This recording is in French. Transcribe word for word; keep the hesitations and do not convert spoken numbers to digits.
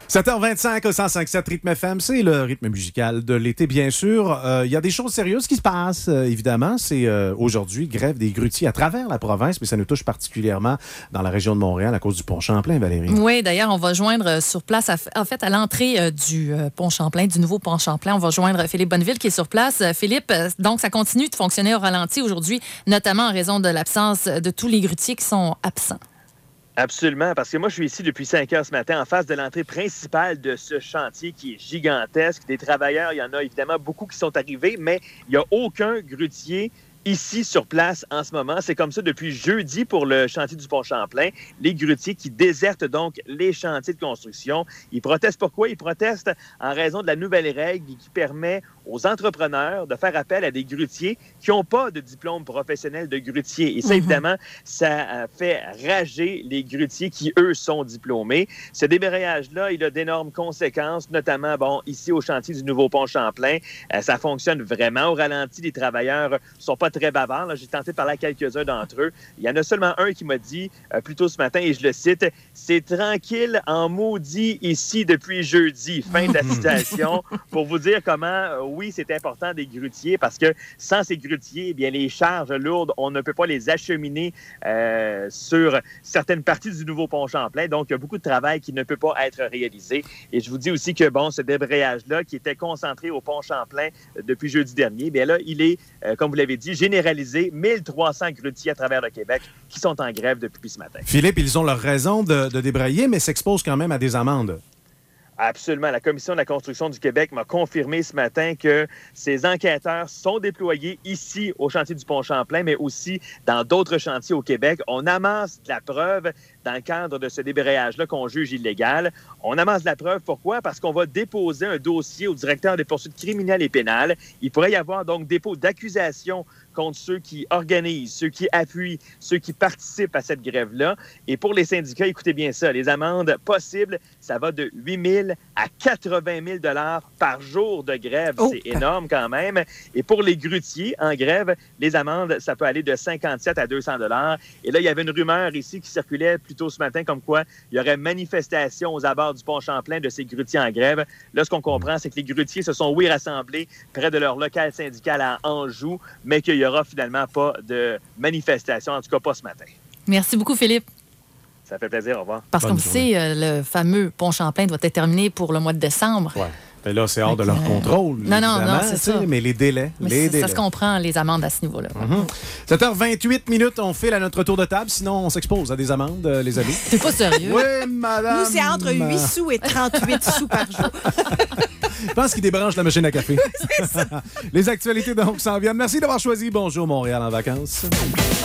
sept heures vingt-cinq au cent cinq sept Rythme F M, c'est le rythme musical de l'été, bien sûr. Il euh, y a des choses sérieuses qui se passent, euh, évidemment. C'est euh, aujourd'hui grève des grutiers à travers la province, mais ça nous touche particulièrement dans la région de Montréal à cause du pont Champlain, Valérie. Oui, d'ailleurs, on va joindre sur place, en fait, à l'entrée euh, du euh, pont Champlain, du nouveau pont Champlain, on va joindre Philippe Bonneville qui est sur place. Euh, Philippe, euh, donc ça continue de fonctionner au ralenti aujourd'hui, notamment en raison de l'absence de tous les grutiers qui sont absents. Absolument, parce que moi, je suis ici depuis cinq heures ce matin en face de l'entrée principale de ce chantier qui est gigantesque. Des travailleurs, il y en a évidemment beaucoup qui sont arrivés, mais il n'y a aucun grutier ici sur place en ce moment. C'est comme ça depuis jeudi pour le chantier du pont Champlain. Les grutiers qui désertent donc les chantiers de construction. Ils protestent pourquoi? Ils protestent en raison de la nouvelle règle qui permet aux entrepreneurs de faire appel à des grutiers qui n'ont pas de diplôme professionnel de grutier. Et ça, mm-hmm. évidemment, ça fait rager les grutiers qui, eux, sont diplômés. Ce débrayage-là, il a d'énormes conséquences, notamment, bon, ici au chantier du nouveau pont Champlain. Euh, ça fonctionne vraiment au ralenti. Les travailleurs ne sont pas très bavards. Là. J'ai tenté de parler à quelques-uns d'entre eux. Il y en a seulement un qui m'a dit, euh, plus tôt ce matin, et je le cite, « C'est tranquille en maudit ici depuis jeudi. » Fin de la citation. Pour vous dire comment... Euh, Oui, c'est important des grutiers parce que sans ces grutiers, eh bien, les charges lourdes, on ne peut pas les acheminer euh, sur certaines parties du nouveau pont Champlain. Donc, il y a beaucoup de travail qui ne peut pas être réalisé. Et je vous dis aussi que, bon, ce débrayage-là, qui était concentré au pont Champlain euh, depuis jeudi dernier, bien là, il est, euh, comme vous l'avez dit, généralisé. mille trois cents grutiers à travers le Québec qui sont en grève depuis ce matin. Philippe, ils ont leur raison de, de débrayer, mais s'exposent quand même à des amendes. Absolument. La Commission de la construction du Québec m'a confirmé ce matin que ces enquêteurs sont déployés ici au chantier du pont Champlain, mais aussi dans d'autres chantiers au Québec. On amasse de la preuve dans le cadre de ce débrayage-là qu'on juge illégal. On amasse de la preuve. Pourquoi? Parce qu'on va déposer un dossier au directeur des poursuites criminelles et pénales. Il pourrait y avoir donc dépôt d'accusation contre ceux qui organisent, ceux qui appuient, ceux qui participent à cette grève-là. Et pour les syndicats, écoutez bien ça, les amendes possibles, ça va de huit mille à quatre-vingt mille dollars par jour de grève. Oh. C'est énorme quand même. Et pour les grutiers en grève, les amendes, ça peut aller de cinquante-sept à deux cents dollars. Et là, il y avait une rumeur ici qui circulait plus tôt ce matin comme quoi il y aurait manifestation aux abords du pont Champlain de ces grutiers en grève. Là, ce qu'on comprend, c'est que les grutiers se sont, oui, rassemblés près de leur local syndical à Anjou, mais qu'il n'y aura finalement pas de manifestation, en tout cas pas ce matin. Merci beaucoup, Philippe. Ça fait plaisir, au revoir. Parce qu'on le sait, euh, le fameux pont Champlain doit être terminé pour le mois de décembre. Oui. Mais là, c'est hors de leur euh... contrôle. Non, non, non, c'est ça. Mais les délais, mais les délais. Ça se comprend, les amendes à ce niveau-là. Mm-hmm. sept heures vingt-huit minutes, on file à notre tour de table, sinon on s'expose à des amendes, euh, les amis. T'es pas sérieux? Oui, madame. Nous, c'est entre huit sous et trente-huit sous par jour. Je pense qu'ils débranchent la machine à café. C'est ça. Les actualités, donc, s'en viennent. Merci d'avoir choisi Bonjour Montréal en vacances.